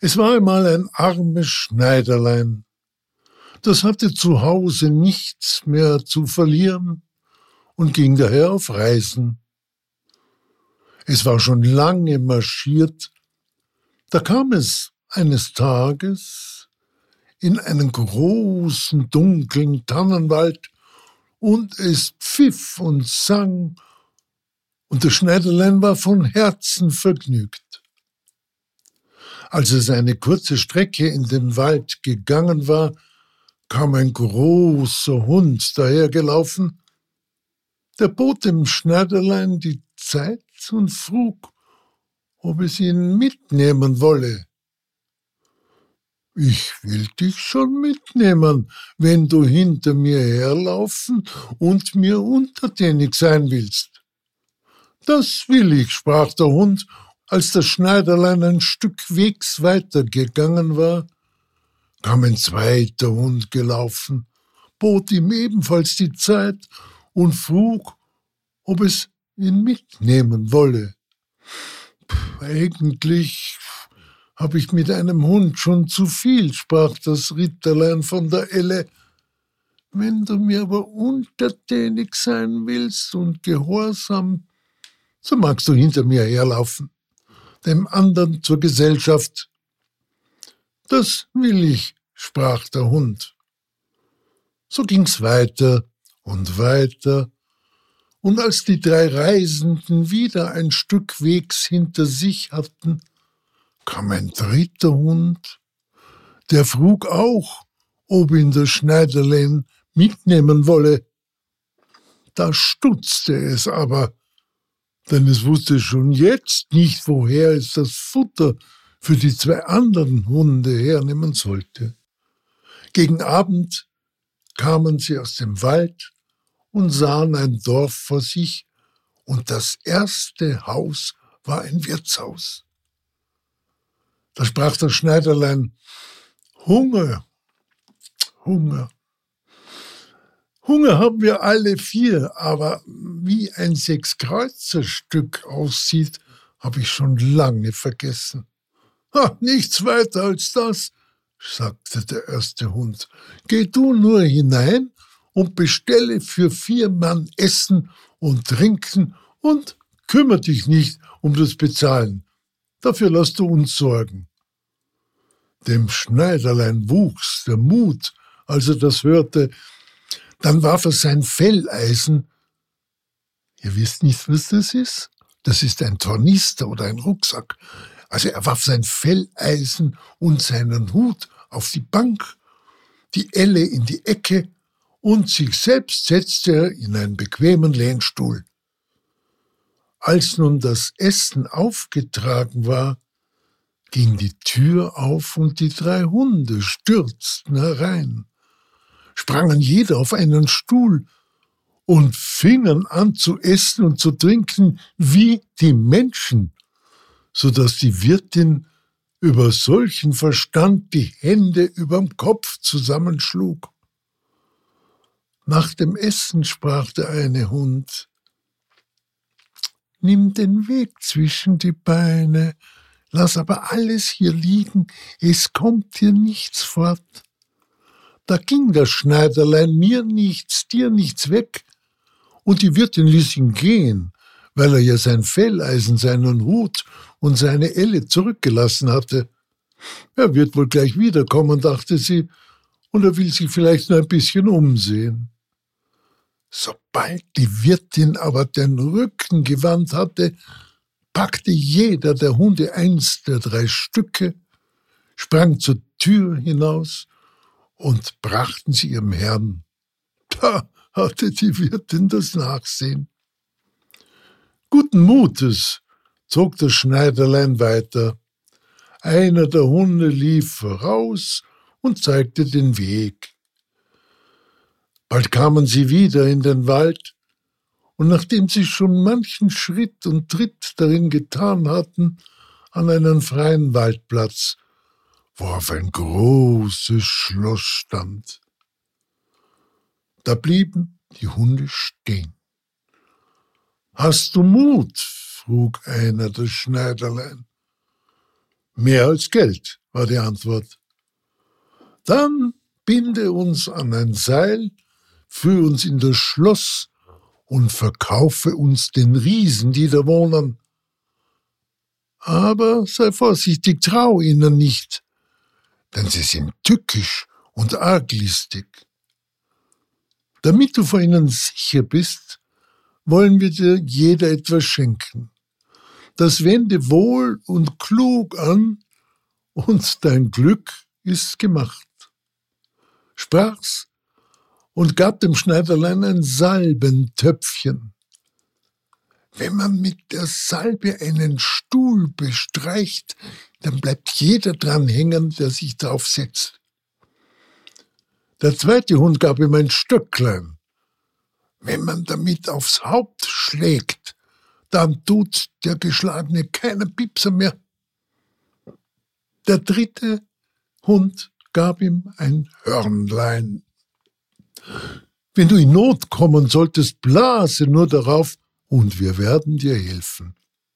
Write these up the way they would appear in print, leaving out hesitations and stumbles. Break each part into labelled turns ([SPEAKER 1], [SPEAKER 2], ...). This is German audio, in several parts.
[SPEAKER 1] Es war einmal ein armes Schneiderlein, das hatte zu Hause nichts mehr zu verlieren und ging daher auf Reisen. Es war schon lange marschiert, da kam es eines Tages in einen großen, dunklen Tannenwald, und es pfiff und sang, und das Schneiderlein war von Herzen vergnügt. Als es eine kurze Strecke in den Wald gegangen war, kam ein großer Hund dahergelaufen. Der bot dem Schneiderlein die Zeit und frug, ob es ihn mitnehmen wolle. »Ich will dich schon mitnehmen, wenn du hinter mir herlaufen und mir untertänig sein willst.« »Das will ich«, sprach der Hund. Als das Schneiderlein ein Stück Wegs weitergegangen war, kam ein zweiter Hund gelaufen, bot ihm ebenfalls die Zeit und frug, ob es ihn mitnehmen wolle. »Eigentlich habe ich mit einem Hund schon zu viel«, sprach das Ritterlein von der Elle. »Wenn du mir aber untertänig sein willst und gehorsam, so magst du hinter mir herlaufen, dem anderen zur Gesellschaft.« »Das will ich«, sprach der Hund. So ging's weiter, und als die drei Reisenden wieder ein Stück Wegs hinter sich hatten, kam ein dritter Hund, der frug auch, ob ihn das Schneiderlein mitnehmen wolle. Da stutzte es aber, denn es wusste schon jetzt nicht, woher es das Futter für die zwei anderen Hunde hernehmen sollte. Gegen Abend kamen sie aus dem Wald und sahen ein Dorf vor sich, und das erste Haus war ein Wirtshaus. Da sprach das Schneiderlein: »Hunger, Hunger. Hunger haben wir alle vier, aber wie ein Sechskreuzerstück aussieht, habe ich schon lange vergessen.« »Nichts weiter als das«, sagte der erste Hund. »Geh du nur hinein und bestelle für 4 Mann Essen und Trinken und kümmere dich nicht um das Bezahlen. Dafür lass du uns sorgen.« Dem Schneiderlein wuchs der Mut, als er das hörte. Dann warf er sein Felleisen. Ihr wisst nicht, was das ist? Das ist ein Tornister oder ein Rucksack. Also er warf sein Felleisen und seinen Hut auf die Bank, die Elle in die Ecke, und sich selbst setzte er in einen bequemen Lehnstuhl. Als nun das Essen aufgetragen war, ging die Tür auf und die 3 Hunde stürzten herein, sprangen jeder auf einen Stuhl und fingen an zu essen und zu trinken wie die Menschen, so dass die Wirtin über solchen Verstand die Hände überm Kopf zusammenschlug. Nach dem Essen sprach der eine Hund: »Nimm den Weg zwischen die Beine, lass aber alles hier liegen, es kommt dir nichts fort.« Da ging das Schneiderlein mir nichts, dir nichts weg, und die Wirtin ließ ihn gehen, weil er ja sein Felleisen, seinen Hut und seine Elle zurückgelassen hatte. Er wird wohl gleich wiederkommen, dachte sie, und er will sich vielleicht noch ein bisschen umsehen. Sobald die Wirtin aber den Rücken gewandt hatte, packte jeder der Hunde eins der 3 Stücke, sprang zur Tür hinaus und brachten sie ihrem Herrn. Da hatte die Wirtin das Nachsehen. Guten Mutes zog das Schneiderlein weiter. Einer der Hunde lief voraus und zeigte den Weg. Bald kamen sie wieder in den Wald, und nachdem sie schon manchen Schritt und Tritt darin getan hatten, an einen freien Waldplatz, wo auf ein großes Schloss stand. Da blieben die Hunde stehen. »Hast du Mut?«, frug einer das Schneiderlein. »Mehr als Geld«, war die Antwort. Dann binde uns an ein Seil, führe uns in das Schloss und verkaufe uns den Riesen, die da wohnen. Aber sei vorsichtig, trau ihnen nicht, denn sie sind tückisch und arglistig. Damit du vor ihnen sicher bist, wollen wir dir jeder etwas schenken. Das wende wohl und klug an, und dein Glück ist gemacht. Sprach's und gab dem Schneiderlein ein Salbentöpfchen. Wenn man mit der Salbe einen Stuhl bestreicht, dann bleibt jeder dran hängen, der sich drauf setzt. Der zweite Hund gab ihm ein Stöcklein. Wenn man damit aufs Haupt schlägt, dann tut der Geschlagene keinen Piepser mehr. Der dritte Hund gab ihm ein Hörnlein. Wenn du in Not kommen solltest, blase nur darauf, und wir werden dir helfen.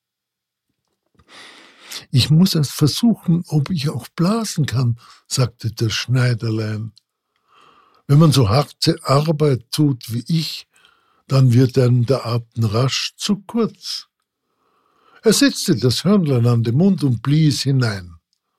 [SPEAKER 1] Ich muss erst versuchen, ob ich auch blasen kann, sagte das Schneiderlein. Wenn man so harte Arbeit tut wie ich, dann wird einem der Atem rasch zu kurz. Er setzte das Hörnlein an den Mund und blies hinein.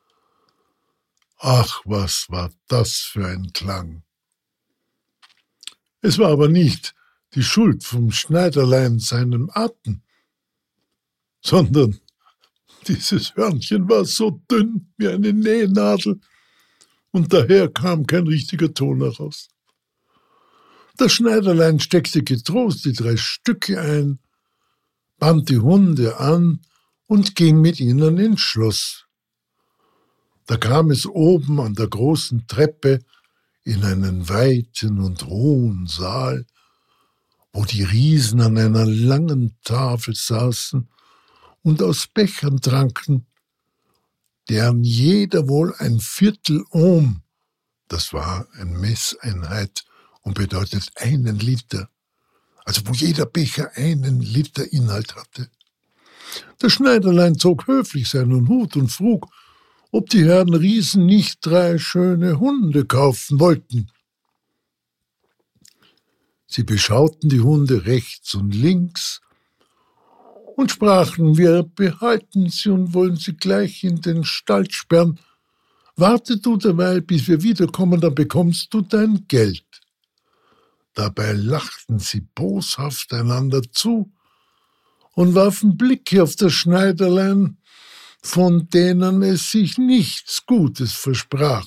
[SPEAKER 1] Ach, was war das für ein Klang! Es war aber nicht die Schuld vom Schneiderlein seinem Atem, sondern dieses Hörnchen war so dünn wie eine Nähnadel und daher kam kein richtiger Ton heraus. Das Schneiderlein steckte getrost die 3 Stücke ein, band die Hunde an und ging mit ihnen ins Schloss. Da kam es oben an der großen Treppe in einen weiten und hohen Saal, wo die Riesen an einer langen Tafel saßen und aus Bechern tranken, deren jeder wohl ein Viertel Ohm, das war eine Messeinheit und bedeutet 1 Liter, also wo jeder Becher 1 Liter Inhalt hatte. Das Schneiderlein zog höflich seinen Hut und frug, ob die Herren Riesen nicht 3 schöne Hunde kaufen wollten. Sie beschauten die Hunde rechts und links und sprachen, wir behalten sie und wollen sie gleich in den Stall sperren. Warte du derweil, bis wir wiederkommen, dann bekommst du dein Geld. Dabei lachten sie boshaft einander zu und warfen Blicke auf das Schneiderlein, von denen es sich nichts Gutes versprach.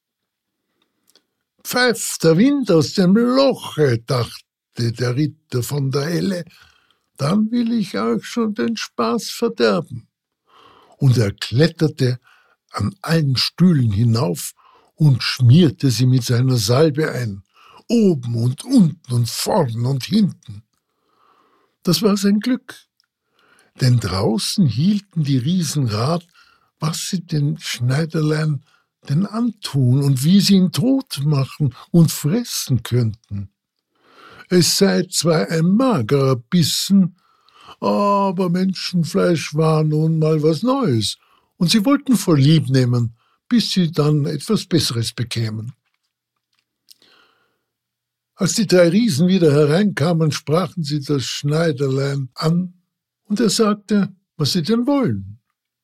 [SPEAKER 1] Pfeift der Wind aus dem Loche, dachte der Ritter von der Helle, dann will ich euch schon den Spaß verderben. Und er kletterte an allen Stühlen hinauf und schmierte sie mit seiner Salbe ein, oben und unten und vorn und hinten. Das war sein Glück, denn draußen hielten die Riesen Rat, was sie den Schneiderlein denn antun und wie sie ihn tot machen und fressen könnten. Es sei zwar ein magerer Bissen, aber Menschenfleisch war nun mal was Neues, und sie wollten vorlieb nehmen, bis sie dann etwas Besseres bekämen. Als die 3 Riesen wieder hereinkamen, sprachen sie das Schneiderlein an, und er sagte, was sie denn wollen.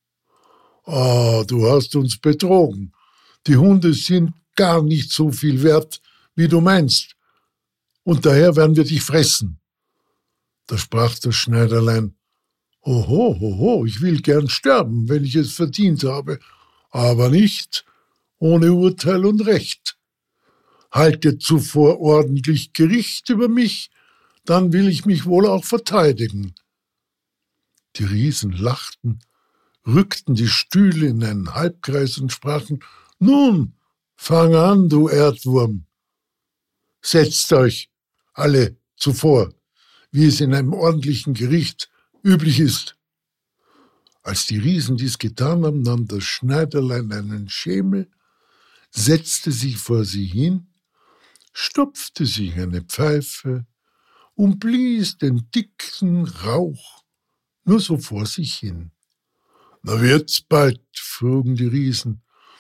[SPEAKER 1] Du hast uns betrogen. Die Hunde sind gar nicht so viel wert, wie du meinst, und daher werden wir dich fressen. Da sprach das Schneiderlein, Oho, ich will gern sterben, wenn ich es verdient habe, aber nicht ohne Urteil und Recht. Haltet zuvor ordentlich Gericht über mich, dann will ich mich wohl auch verteidigen. Die Riesen lachten, rückten die Stühle in einen Halbkreis und sprachen, nun, fang an, du Erdwurm. Setzt euch alle zuvor, wie es in einem ordentlichen Gericht üblich ist. Als die Riesen dies getan haben, nahm das Schneiderlein einen Schemel, setzte sich vor sie hin, stopfte sich eine Pfeife und blies den dicken Rauch nur so vor sich hin. Na wird's bald, frugen die Riesen,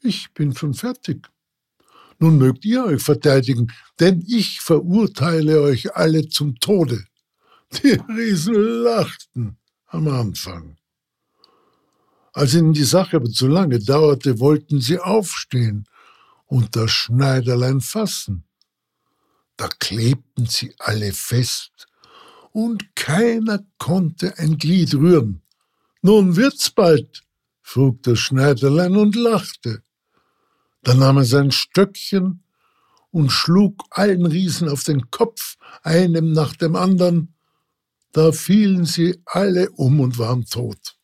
[SPEAKER 1] Ich bin schon fertig. Nun mögt ihr euch verteidigen, denn ich verurteile euch alle zum Tode. Die Riesen lachten am Anfang. Als ihnen die Sache aber zu lange dauerte, wollten sie aufstehen und das Schneiderlein fassen. Da klebten sie alle fest und keiner konnte ein Glied rühren. »Nun wird's bald«, frug das Schneiderlein und lachte. Dann nahm er sein Stöckchen und schlug allen Riesen auf den Kopf, einem nach dem anderen. Da fielen sie alle um und waren tot.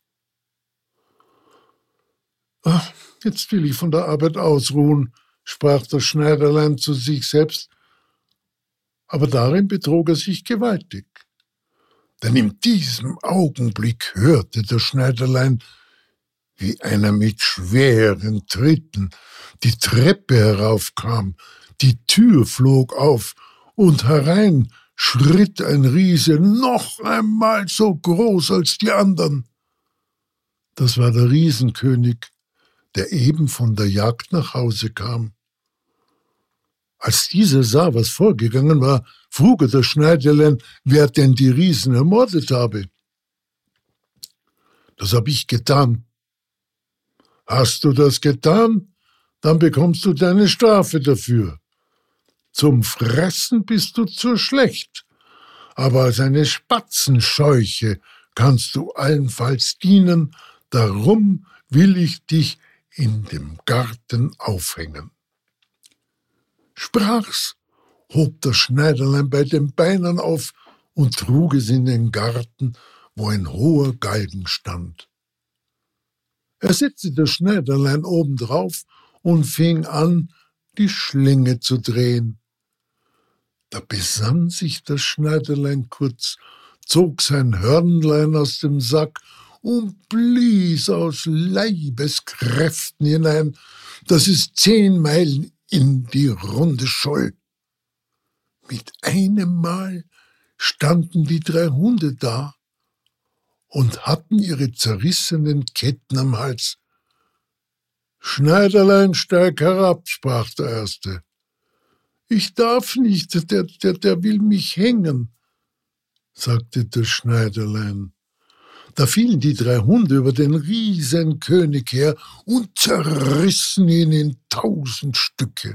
[SPEAKER 1] »Ach, jetzt will ich von der Arbeit ausruhen«, sprach das Schneiderlein zu sich selbst, aber darin betrog er sich gewaltig. Denn in diesem Augenblick hörte das Schneiderlein, wie einer mit schweren Tritten die Treppe heraufkam, die Tür flog auf und herein schritt ein Riese, noch einmal so groß als die anderen. Das war der Riesenkönig, der eben von der Jagd nach Hause kam. Als dieser sah, was vorgegangen war, frug er das Schneiderlein, wer denn die Riesen ermordet habe. »Das hab ich getan.« »Hast du das getan? Dann bekommst du deine Strafe dafür. Zum Fressen bist du zu schlecht, aber als eine Spatzenscheuche kannst du allenfalls dienen, darum will ich dich in dem Garten aufhängen.« Sprach's, hob das Schneiderlein bei den Beinen auf und trug es in den Garten, wo ein hoher Galgen stand. Er setzte das Schneiderlein obendrauf und fing an, die Schlinge zu drehen. Da besann sich das Schneiderlein kurz, zog sein Hörnlein aus dem Sack und blies aus Leibeskräften hinein, dass es 10 Meilen in die Runde scholl. Mit einem Mal standen die 3 Hunde da und hatten ihre zerrissenen Ketten am Hals. »Schneiderlein, steig herab«, sprach der Erste. »Ich darf nicht, der will mich hängen«, sagte das Schneiderlein. Da fielen die 3 Hunde über den Riesenkönig her und zerrissen ihn in 1000 Stücke.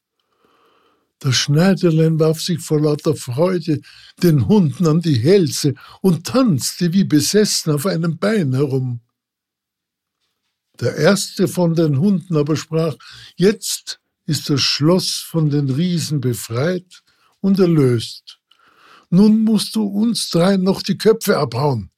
[SPEAKER 1] Das Schneiderlein warf sich vor lauter Freude den Hunden an die Hälse und tanzte wie besessen auf einem Bein herum. Der erste von den Hunden aber sprach: »Jetzt ist das Schloss von den Riesen befreit und erlöst. Nun musst du uns 3 noch die Köpfe abhauen.«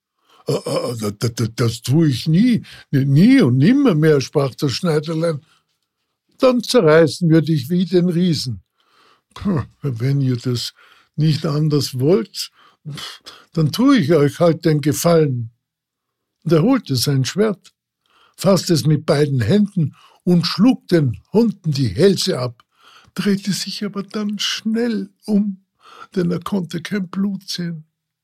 [SPEAKER 1] »Das tue ich nie und nimmer mehr«, sprach das Schneiderlein. »Dann zerreißen wir dich wie den Riesen.« »Wenn ihr das nicht anders wollt, dann tue ich euch halt den Gefallen.« Und er holte sein Schwert, fasste es mit beiden Händen und schlug den Hunden die Hälse ab, drehte sich aber dann schnell um, denn er konnte kein Blut sehen.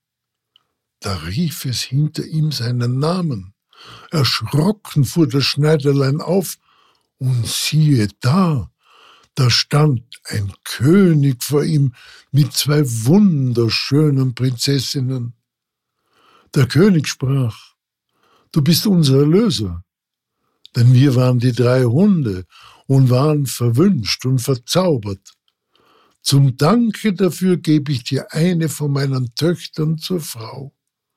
[SPEAKER 1] Da rief es hinter ihm seinen Namen. Erschrocken fuhr das Schneiderlein auf, und siehe da stand ein König vor ihm mit 2 wunderschönen Prinzessinnen. Der König sprach: »Du bist unser Erlöser, denn wir waren die 3 Hunde und waren verwünscht und verzaubert. Zum Danke dafür gebe ich dir eine von meinen Töchtern zur Frau.«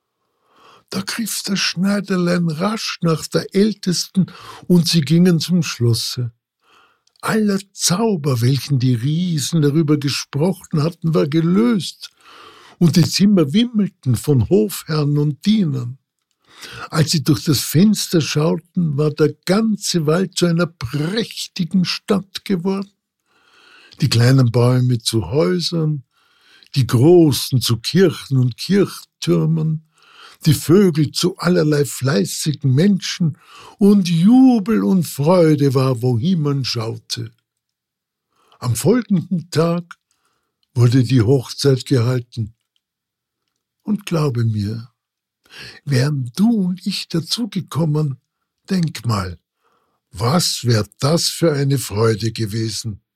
[SPEAKER 1] Da griff das Schneiderlein rasch nach der Ältesten, und sie gingen zum Schlosse. Aller Zauber, welchen die Riesen darüber gesprochen hatten, war gelöst, und die Zimmer wimmelten von Hofherren und Dienern. Als sie durch das Fenster schauten, war der ganze Wald zu einer prächtigen Stadt geworden. Die kleinen Bäume zu Häusern, die großen zu Kirchen und Kirchtürmen, die Vögel zu allerlei fleißigen Menschen, und Jubel und Freude war, wohin man schaute. Am folgenden Tag wurde die Hochzeit gehalten. Und glaube mir, wären du und ich dazugekommen, denk mal, Was wär das für eine Freude gewesen?